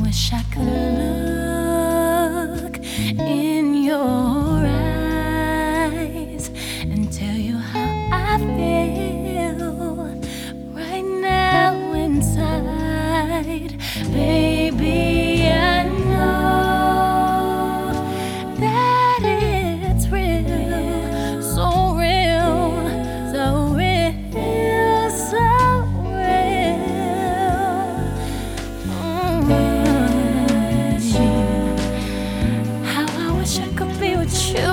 wish I could look in your eyes and tell you how I feel right now inside. Baby, I know that it's real, so real, so real, so how I wish I could be with you.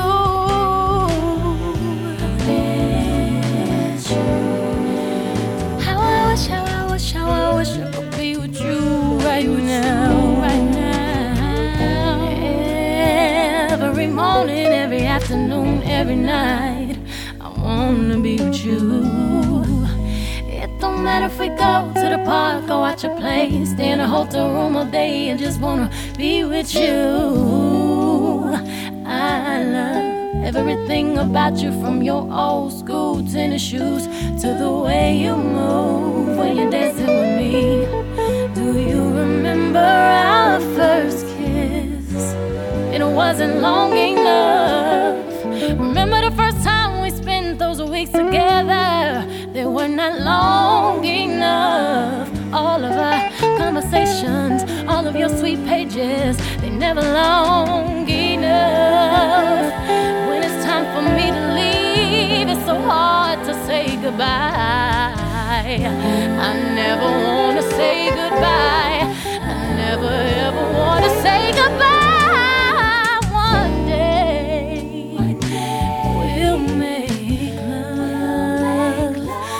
How I wish, how I wish, how I wish I could be with you right now, right now. Every morning, every afternoon, every night, I wanna be with you. It don't matter if we go to the park or watch a play, stay in a hotel room all day and just wanna be with you. I love everything about you, from your old school tennis shoes to the way you move when you're dancing with me. Do you remember our first kiss? It wasn't long enough. Remember the first time we spent those weeks together? They were not long enough. All of our conversations, all of your sweet pages, they never long enough. When it's time for me to leave, it's so hard to say goodbye. I never wanna say goodbye. I never ever wanna say goodbye. One day we'll make love.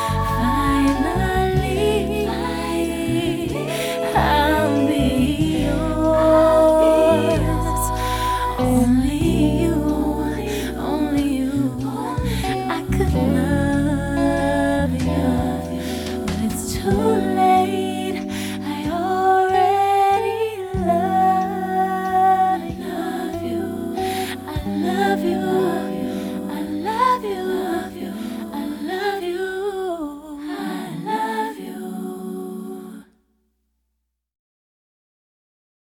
Finally, I'll be yours. Only you, only you. I could love you, but it's too late. I already love you. I love you.